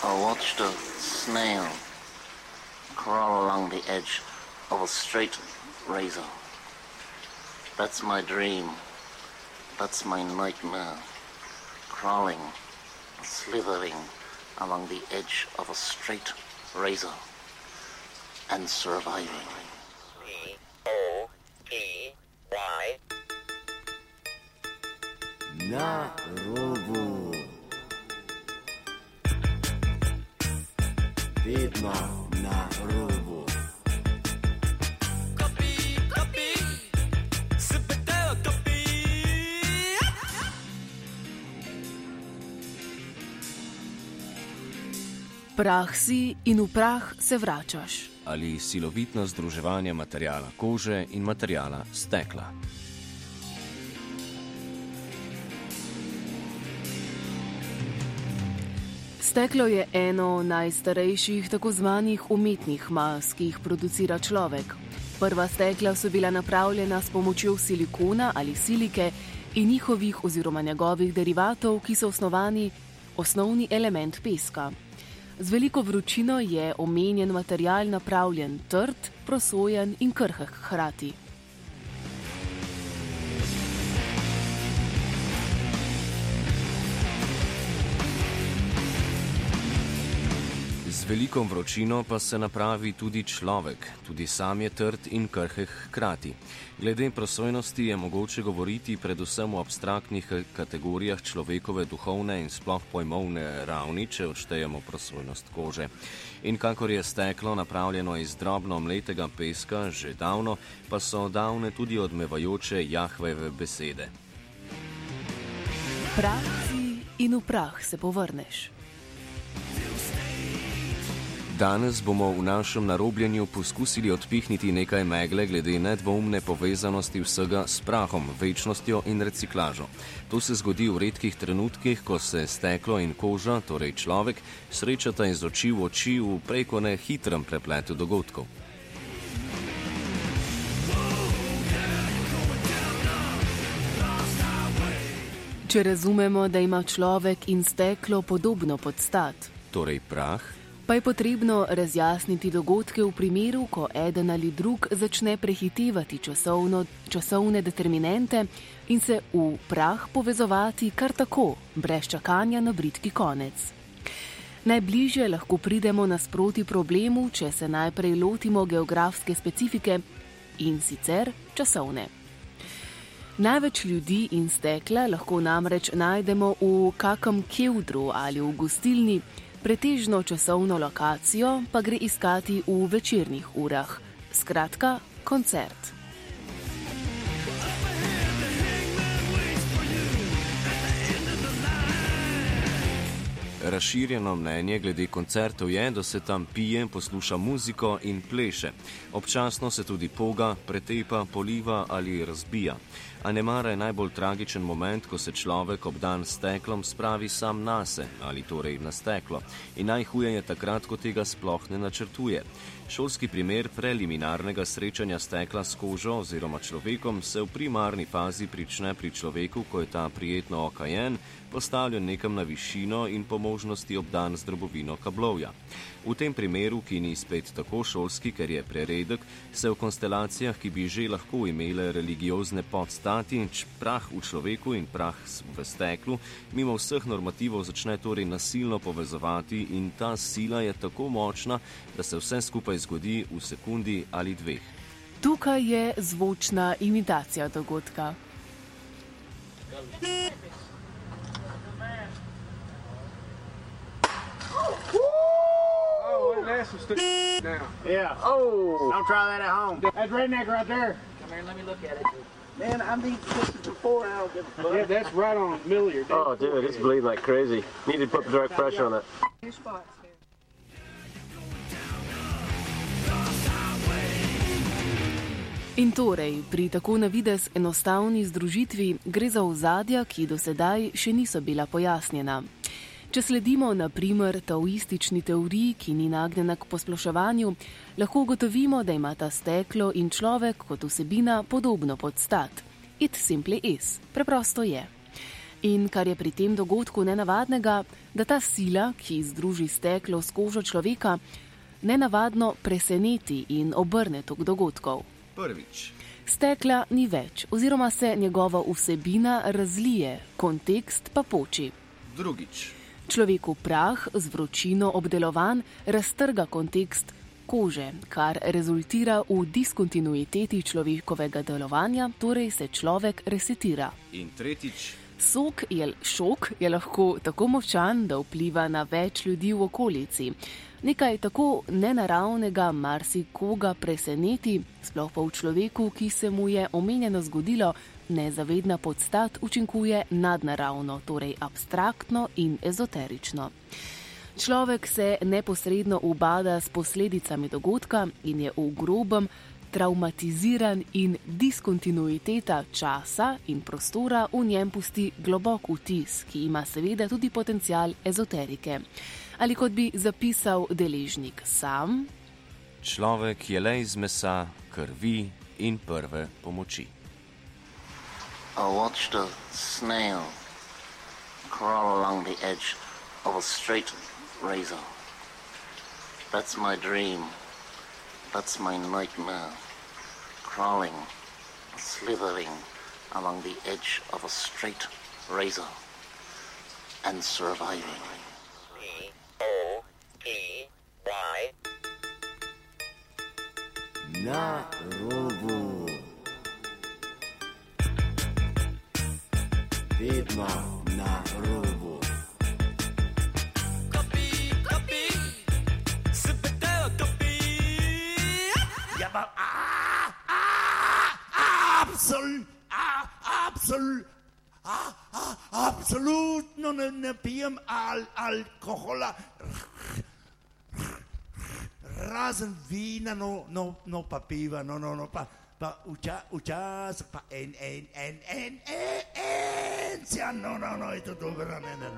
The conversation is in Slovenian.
I watched a snail crawl along the edge of a straight razor. That's my dream. That's my nightmare. Crawling, slithering along the edge of a straight razor and surviving. P-O-P-Y Na robu. Vedno na robu. Prah si in v prah se vračaš. Ali silovitno združevanje materiala kože in materiala stekla. Steklo je eno najstarejših tako zvanih umetnih mas, ki jih producira človek. Prva stekla so bila napravljena s pomočjo silikona ali silike in njihovih oziroma njegovih derivatov, ki so osnovni element peska. Z veliko vročino je omenjen material napravljen trd, prosojen in krhek hkrati. Z veliko vročino pa se napravi tudi človek, tudi sam je trd in krhek hkrati. Glede prosojnosti je mogoče govoriti predvsem o abstraktnih kategorijah človekove duhovne in sploh pojmovne ravni, če odštejemo prosojnost kože. In kakor je steklo napravljeno iz drobno mletega peska že davno, pa so davne tudi odmevajoče Jahvejeve besede. Prah si in v prah se povrneš. Danes bomo v našem narobljenju poskusili odpihniti nekaj megle glede nedvoumne povezanosti vsega s prahom, večnostjo in reciklažo. To se zgodi v redkih trenutkih, ko se steklo in koža, torej človek, srečata iz oči v oči v preko ne hitrem prepletu dogodkov. Če razumemo, da ima človek in steklo podobno podstat, torej prah, pa je potrebno razjasniti dogodke v primeru, ko eden ali drug začne prehitevati časovne determinante in se v prah povezovati kar tako, brez čakanja na bridki konec. Najbližje lahko pridemo nasproti problemu, če se najprej lotimo geografske specifike in sicer časovne. Največ ljudi in stekla lahko namreč najdemo v kakem kevdru ali v gostilni, pretežno časovno lokacijo pa gre iskati v večernih urah. Skratka, koncert. Razširjeno mnenje glede koncertov je, da se tam pije, posluša muziko in pleše. Občasno se tudi poga, pretepa, poliva ali razbija. A nemara je najbolj tragičen moment, ko se človek obdan s steklom spravi sam nase, ali torej na steklo. In najhuje je takrat, ko tega sploh ne načrtuje. Šolski primer preliminarnega srečanja stekla s kožo oziroma človekom se v primarni fazi prične pri človeku, ko je ta prijetno okajen, postavljen nekam na višino in po možnosti obdan z drobovino kablovja. V tem primeru, ki ni spet tako šolski, ker je preredek, se v konstelacijah, ki bi že lahko imele religiozne podstati, prah v človeku in prah v steklu, mimo vseh normativov začne torej nasilno povezovati in ta sila je tako močna, da se vse skupaj zgodi v sekundi ali dveh. Tukaj je zvočna imitacija dogodka. Yeah. Oh! Don't try that at home. That's redneck right there. Come here, let me look at it. Man, I'm eating this before and I don't give a fuck. Yeah, that's right on the middle of your dick. Oh, dude, it's bleeding like crazy. Need to put direct pressure on it. Two spots here. In torej, pri tako na videz enostavni združitvi gre za ozadja, ki do sedaj še niso bila pojasnjena. Če sledimo na primer taoistični teoriji, ki ni nagnjena k posploševanju, lahko ugotovimo, da imata steklo in človek kot vsebina podobno podstat. It simply is. Preprosto je. In kar je pri tem dogodku nenavadnega, da ta sila, ki združi steklo s kožo človeka, nenavadno preseneti in obrne tok dogodkov. Prvič. Stekla ni več, oziroma se njegova vsebina razlije, kontekst pa poči. Drugič. Človeku prah z vročino obdelovan raztrga kontekst kože, kar rezultira v diskontinuiteti človekovega delovanja, torej se človek resetira. In tretjič. Šok je lahko tako močan, da vpliva na več ljudi v okolici. Nekaj tako nenaravnega marsikoga preseneti, sploh pa v človeku, ki se mu je omenjeno zgodilo, nezavedna podstat učinkuje nadnaravno, torej abstraktno in ezoterično. Človek se neposredno ubada s posledicami dogodka in je v grobem travmatiziran in diskontinuiteta časa in prostora v njem pusti globok vtis, ki ima seveda tudi potencial ezoterike. Ali kot bi zapisal deležnik sam, človek je le iz mesa, krvi in prve pomoči. I watched a snail crawl along the edge of a straight razor. That's my dream. That's my nightmare. Crawling, slithering along the edge of a straight razor and surviving. P-O-P-Y. Na robu. Vedno na robu. Absolutno ne pijem alkohola, razen vina, no pa piva, pa včasih pa en, no, je to dobro, ne.